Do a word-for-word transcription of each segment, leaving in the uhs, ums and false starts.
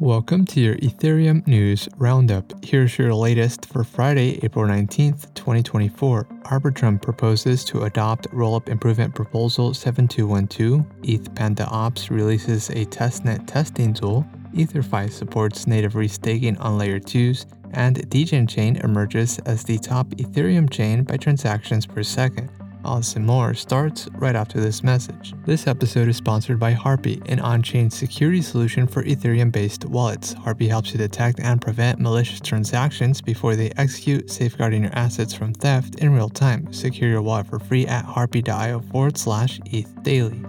Welcome to your Ethereum News Roundup. Here's your latest for Friday, April nineteenth, twenty twenty-four. Arbitrum proposes to adopt Rollup Improvement Proposal seven two one two. ETHPanda Ops releases a testnet testing tool. EtherFi supports native restaking on Layer twos. And Degen Chain emerges as the top Ethereum chain by transactions per second. All this and more starts right after this message. This episode is sponsored by Harpy, an on-chain security solution for Ethereum-based wallets. Harpy helps you detect and prevent malicious transactions before they execute, safeguarding your assets from theft in real time. Secure your wallet for free at harpy.io forward slash ETH daily.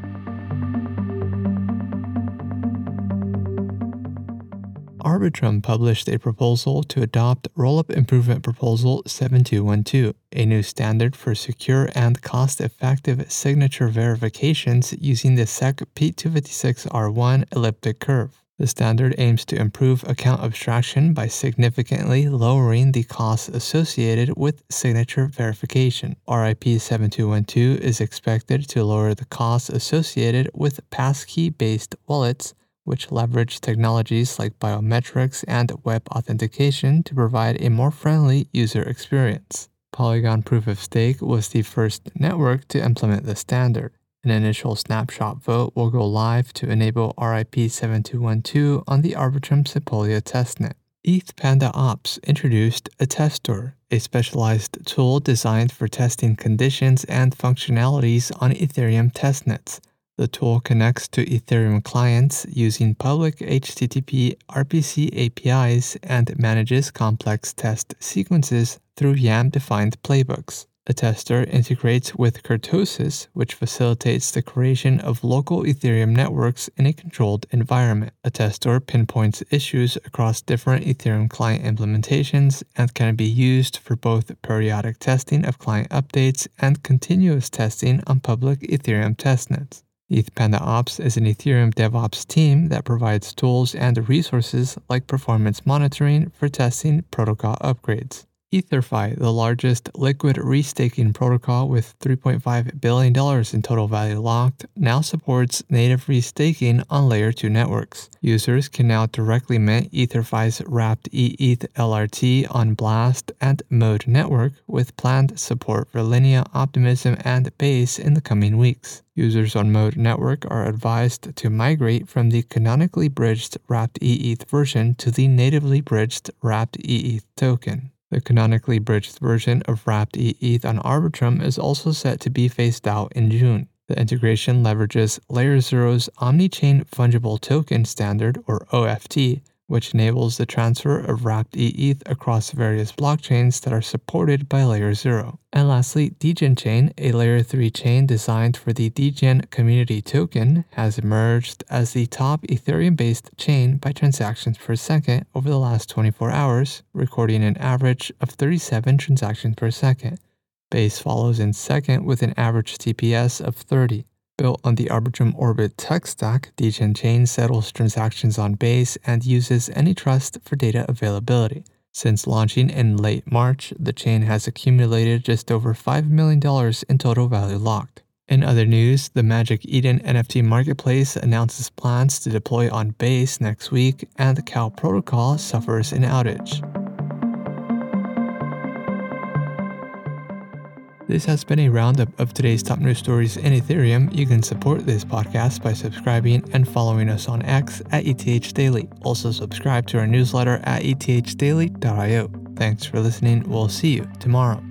Arbitrum published a proposal to adopt Rollup Improvement Proposal seven two one two, a new standard for secure and cost-effective signature verifications using the S E C P two fifty-six R one elliptic curve. The standard aims to improve account abstraction by significantly lowering the costs associated with signature verification. R I P seven two one two is expected to lower the costs associated with passkey-based wallets, which leverage technologies like biometrics and web authentication to provide a more friendly user experience. Polygon Proof of Stake was the first network to implement the standard. An initial snapshot vote will go live to enable R I P seven two one two on the Arbitrum Sepolia testnet. ETHPanda Ops introduced a Testor, a specialized tool designed for testing conditions and functionalities on Ethereum testnets. The tool connects to Ethereum clients using public H T T P R P C A P Is and manages complex test sequences through YAM-defined playbooks. A tester integrates with Kurtosis, which facilitates the creation of local Ethereum networks in a controlled environment. A tester pinpoints issues across different Ethereum client implementations and can be used for both periodic testing of client updates and continuous testing on public Ethereum testnets. ETHPanda Ops is an Ethereum DevOps team that provides tools and resources like performance monitoring for testing protocol upgrades. EtherFi, the largest liquid restaking protocol with three point five billion dollars in total value locked, now supports native restaking on Layer two networks. Users can now directly mint EtherFi's wrapped E E T H L R T on Blast and Mode network, with planned support for Linea, Optimism, and Base in the coming weeks. Users on Mode network are advised to migrate from the canonically bridged wrapped E E T H version to the natively bridged wrapped E E T H token. The canonically bridged version of wrapped E E T H on Arbitrum is also set to be phased out in June. The integration leverages Layer zero's Omnichain Fungible Token Standard, or O F T, which enables the transfer of wrapped E E T H across various blockchains that are supported by Layer zero. And lastly, Degen Chain, a Layer three chain designed for the Degen Community Token, has emerged as the top Ethereum-based chain by transactions per second over the last twenty-four hours, recording an average of thirty-seven transactions per second. Base follows in second with an average T P S of thirty. Built on the Arbitrum Orbit tech stack, Degen Chain settles transactions on Base and uses AnyTrust for data availability. Since launching in late March, the chain has accumulated just over five million dollars in total value locked. In other news, the Magic Eden N F T marketplace announces plans to deploy on Base next week, and the C A L protocol suffers an outage. This has been a roundup of today's top news stories in Ethereum. You can support this podcast by subscribing and following us on X at E T H Daily. Also subscribe to our newsletter at E T H daily dot I O. Thanks for listening. We'll see you tomorrow.